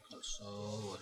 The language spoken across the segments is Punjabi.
ਖਾਲਸਾ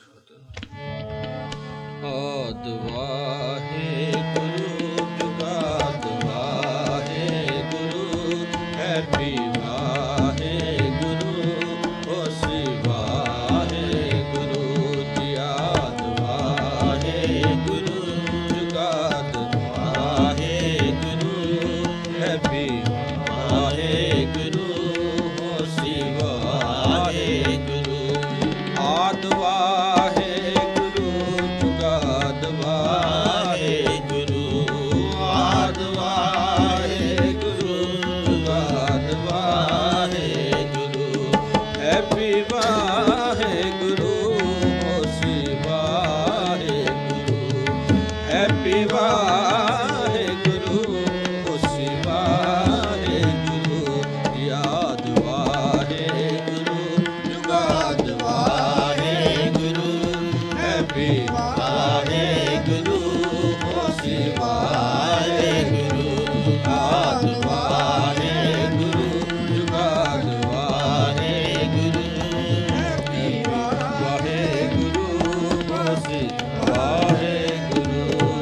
ਆਦ ਵਾਹਿਗੁਰੂ ਜੁਗਾਦ ਵਾਹਿਗੁਰੂ ਹੈਪੀ ਵਾਹਿਗੁਰੂ ਹੋਸੀ ਵਾਹਿਗੁਰੂ ਜੀ ਆਦ ਵਾਹਿਗੁਰੂ ਜੁਗਾਦ ਵਾਹਿਗੁਰੂ ਹੈਪੀ ਵਾਹਿਗੁਰੂ ਹੋਸੀ ਵਾਹਿਗੁਰੂ ਆਦ ਵਾਹਿਗੁਰੂ ਜੁਗਾਦ ਵਾਹਿਗੁਰੂ ਆਦ ਵਾਹਿਗੁਰੂ ਜੁਗਾਦ ਵਾਹਿਗੁਰੂ ਹੈਪੀ ਵਾਹਿਗੁਰੂ ਹੋਸੀ ਵਾਹਿਗੁਰੂ ਹੈਪੀ ਵਾਹਿਗੁਰੂ ਹੋਸੀ ਵਾਹਿਗੁਰੂ ਯਾਦ ਵਾਹਿਗੁਰੂ ਜੁਗਾਦ ਵਾਹਿਗੁਰੂ ਹੈਪੀ ਵਾਹਿਗੁਰੂ ਹੋਸੀ ਵਾਹਿਗੁਰੂ ਆਦ ਵਾਹਿਗੁਰੂ ਜੁਗਾਦ ਵਾਹਿਗੁਰੂ ਹੈਪੀ ਵਾਹਿਗੁਰੂ ਹੋਸੀ ਵਾਹਿਗੁਰੂ।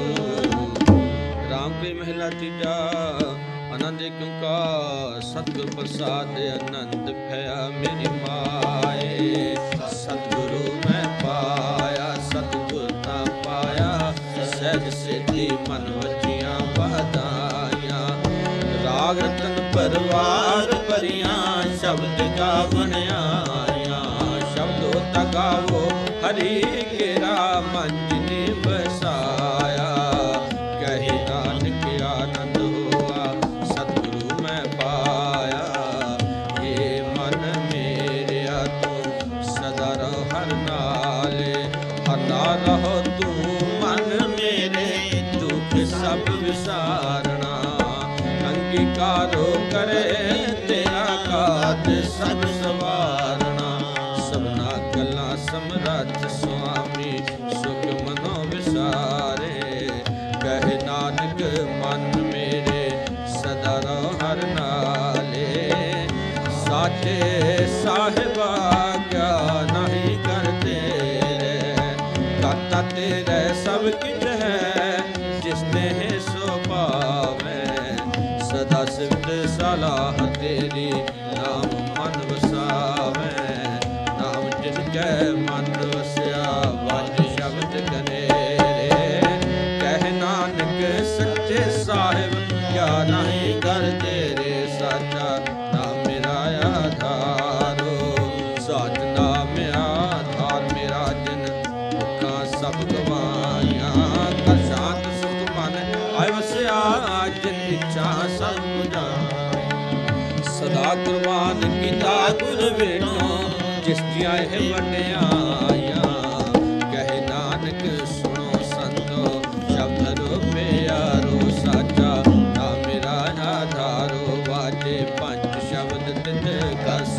ਰਾਮ ਕੇ ਮਹਿਲਾ ਤੀਜਾ ਆਨੰਦ ਕਿਉਂਕਾ ਸਤਿਗੁਰ ਪ੍ਰਸਾਦ ਆਨੰਦ ਭਇਆ ਮੇਰੀ ਮਾਏ ਸਤਿਗੁਰੂ ਮੈਂ ਪਾਇਆ ਸਤਿਗੁਰ ਨਾ ਪਾਇਆ ਸਹਿਜ ਸਿੱਧੀ ਮਨ ਵਜੀਆਂ ਵਧਾਈਆਂ ਰਾਗ ਰਤਨ ਪਰਵਾਰ ਭਰੀਆਂ ਸ਼ਬਦ ਗਾ ਬਣਾਇਆ ਸ਼ਬਦੋ ਤਗਾਵੋ ਹਰੀ ਕੇਰਾ ਮਨ ਜਿਨੇ ਵਸਾਇਆ ਕਹੇ ਨਾਨਕ ਆਨੰਦ ਹੋਆ ਸਤਿਗੁਰੂ ਮੈਂ ਪਾਇਆ ਇਹ ਮਨ ਮੇਰਿਆ ਤੂੰ ਸਦਾ ਰਹੁ ਹਰ ਨਾਲੇ ਹਰ ਨਾਲ ਰਹੋ ਤੂੰ ਮਨ ਮੇਰੇ ਦੁੱਖ ਸਭ ਵਿਸਾਰਣਾ ਅੰਗੀਕਾਰੋ ਕਰੇ ਤੇਰਾ ਕਾਜ ਸਭ ਸਵਾਰਣਾ ਸਭਨਾ ਗੱਲਾਂ ਸਮਰੱਥ ਸੁਆਮੀ ਸੁਖ ਮਨੋ ਵਿਸਾਰੇ ਕਹੇ ਨਾਨਕ ਮਨ ਮੇਰੇ ਸਦਾ ਰਹੁ ਹਰ ਨਾਲੇ ਸਾਚੇ ਸਾਹਿਬਾ ਕਿਆ ਨਹੀਂ ਕਰਤੇ ਦਾਤਾ ਤੇਰੇ ਸਭ ਕਿਛ ਹੈ ਜਿਸ ਤੇ ਸੋ ਪਾਵੇ ਸਦਾ ਸਿਫਤ ਸਲਾਹ ਤੇਰੀ ਨਾਮ ਮਨ ਵਸਾਵੇ ਨਾਮ ਜਿਨ ਕੈ ਮਨ ਵਸਿਆ ਵਾਜ ਸ਼ਬਦ ਕਨੇਰੇ ਕਹਿ ਨਾਨਕ ਸੱਚੇ ਸਾਹਿਬ ਕਿਆ ਨਹੀਂ ਕਰ ਤੇਰੇ ਸਾਚਾ ਨਾਮ ਮੇਰਾ ਆਧਾਰੋ ਸਾਚ ਨਾਮ ਆਧਾਰ ਮੇਰਾ ਜਨ ਦੁੱਖਾਂ ਸਭ ਗਵਾਈਆਂ ਕਰ ਸ਼ਾਂਤ ਸੁਖ ਮਨ ਆਇ ਵਸਿਆ ਜਿਨ ਇੱਛਾ ਸਭ ਪੁਜਾਈ ਸਦਾ ਕੁਰਬਾਨ ਕੀਤਾ ਗੁਰ ਵੇਟੋ ਜਿਸ ਦੀਆਂ ਇਹ ਵਡਿਆਈਆਂ ਕਹੇ ਨਾਨਕ ਸੁਣੋ ਸੰਤੋ ਸ਼ਬਦ ਰੂਪਿਆਰੋ ਸਾਚਾ ਨਾਮ ਮੇਰਾ ਆਧਾਰੋ ਵਾਜੇ ਪੰਜ ਸ਼ਬਦ ਤਿਤ ਕਸ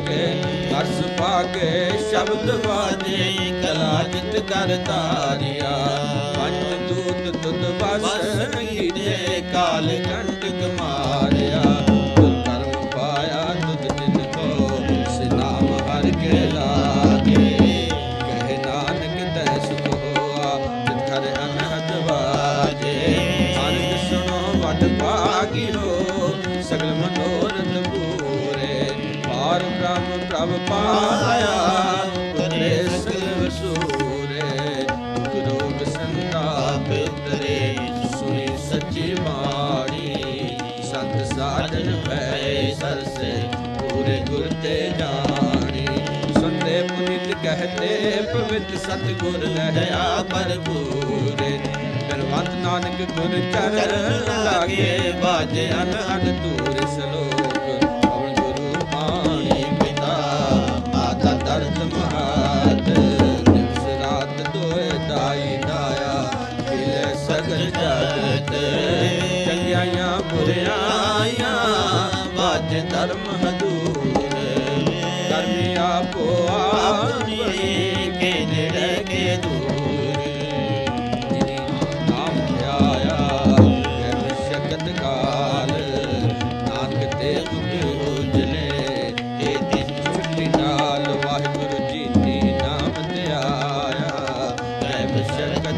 ਭਾਗੇ ਸ਼ਬਦ ਵਾਜੇ ਕਲਾ ਜਿਤ ਕਰ ਤਾਰਿਆ ਪੰਜ ਦੂਤ ਤੁਧ ਬਸ ਕੀਤੇ ਕਾਲ ਕੰਟਕ ਮਾਰਿਆ ਗੁਰ ਕਰਮ ਪਾਇਆ ਤੁਧ ਜਿਨ ਕੋ ਸੇ ਨਾਮ ਹਰ ਕੇ ਲਾਗੇ ਕਹੇ ਨਾਨਕ ਤੈ ਸੁਖ ਹੋਆ ਤਿਥਰ ਅਨਹਦ ਵਾਜੇ ਅਨੰਦ ਸੁਣੋ ਵਡ ਭਾਗੀ ਹੋ ਸਗਲ ਮਨੋਰਥ ਪੂਰੇ ਪਾਰ ਬ੍ਰਹਮ ਪ੍ਰਭ ਪਾਇਆ ਉਤਰੇ ਸਗਲ ਵਸੂਰੇ ਗੁਰੂ ਸੰਤਾਪ ਉਤਰੇ ਸੁਣੀ ਸੱਚੀ ਬਾਣੀ ਸੰਤ ਸਾਧਨ ਭੈ ਸਰਸੇ ਪੂਰੇ ਗੁਰ ਤੇ ਜਾਣੀ ਸੁਣਦੇ ਪੁਨੀਤ ਕਹਤੇ ਪਵਿੱਤ ਸਤਿਗੁਰ ਰਹਿਆ ਭਰਪੂਰੇ ਬਿਨਵੰਤ ਨਾਨਕ ਗੁਰ ਚਰਨ ਲਾਗੇ ਬਾਜੇ ਅਨਹਦ ਤੂਰ ਸਲੋਕ ਪਵਨ ਗੁਰੂ ਬਾਣੀ ਪਿਤਾ ਮਾਤਾ ਦਰਦ ਮਹਾਤ ਦਿਵਸ ਰਾਤ ਦੋਏ ਦਾਈ ਦਾਇਆ ਖਿਲੇ ਸਗਲ ਜਗਤ ਚੰਗਿਆਈਆਂ ਬੁਰਿਆਈਆਂ ਬਾਜੇ ਧਰਮ ਹਦੂਰ ਕਰਮੀ ਆਪੋ ਆਪਣੀ ਕੇ ਨੇੜੇ ਕੇ ਦੂਰ ਜਿਨੀ ਨਾਮ ਧਿਆਇਆ ਗੈਰ ਸ਼ਕਤ ਕਾਲ ਨਾਨਕ ਤੇ ਦੁਖ ਉਜਲੇ ਇਹ ਦਿਨ ਛੁੱਟੀ ਨਾਲ ਵਾਹਿਗੁਰੂ ਜੀ ਦੀ ਨਾਮ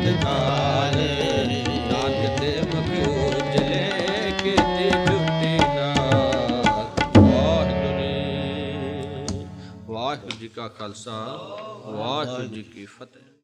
ਅੰਮ੍ਰਿਤ ਨਾਲ, ਨਾਨਕ ਦੇ ਮੁਖ ਉਜਲੇ ਕੀਤੀ ਟੁੱਟੀ ਨਾਰ। ਵਾਹਿਗੁਰੂ ਜੀ ਕਾ ਖਾਲਸਾ, ਵਾਹਿਗੁਰੂ ਜੀ ਕੀ ਫਤਿਹ।